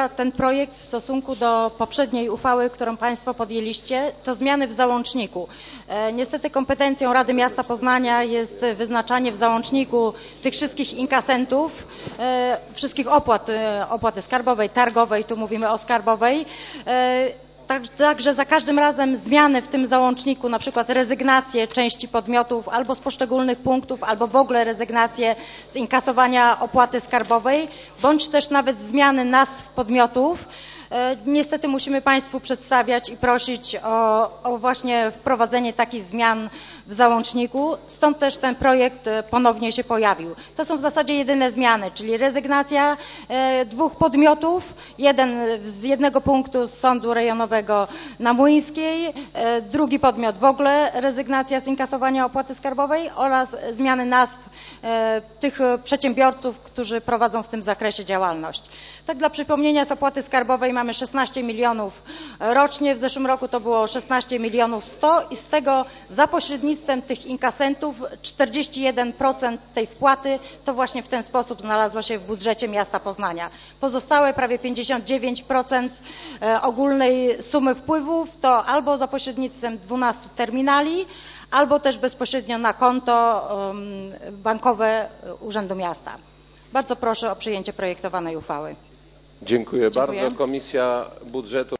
polega ten projekt w stosunku do poprzedniej uchwały, którą Państwo podjęliście, to zmiany w załączniku. Niestety kompetencją Rady Miasta Poznania jest wyznaczanie w załączniku tych wszystkich inkasentów, wszystkich opłat, opłaty skarbowej, targowej, tu mówimy o skarbowej. Także za każdym razem zmiany w tym załączniku, na przykład rezygnację części podmiotów albo z poszczególnych punktów, albo w ogóle rezygnację z inkasowania opłaty skarbowej, bądź też nawet zmiany nazw podmiotów, niestety musimy Państwu przedstawiać i prosić o właśnie wprowadzenie takich zmian w załączniku, stąd też ten projekt ponownie się pojawił. To są w zasadzie jedyne zmiany, czyli rezygnacja dwóch podmiotów, z jednego punktu z Sądu Rejonowego na Młyńskiej, drugi podmiot w ogóle rezygnacja z inkasowania opłaty skarbowej oraz zmiany nazw tych przedsiębiorców, którzy prowadzą w tym zakresie działalność. Tak dla przypomnienia, z opłaty skarbowej mamy 16 milionów rocznie, w zeszłym roku to było 16 milionów 100 i z tego za pośrednictwem tych inkasentów 41% tej wpłaty to właśnie w ten sposób znalazło się w budżecie miasta Poznania. Pozostałe prawie 59% ogólnej sumy wpływów to albo za pośrednictwem 12 terminali, albo też bezpośrednio na konto bankowe Urzędu Miasta. Bardzo proszę o przyjęcie projektowanej uchwały. Dziękuję bardzo. Komisja Budżetu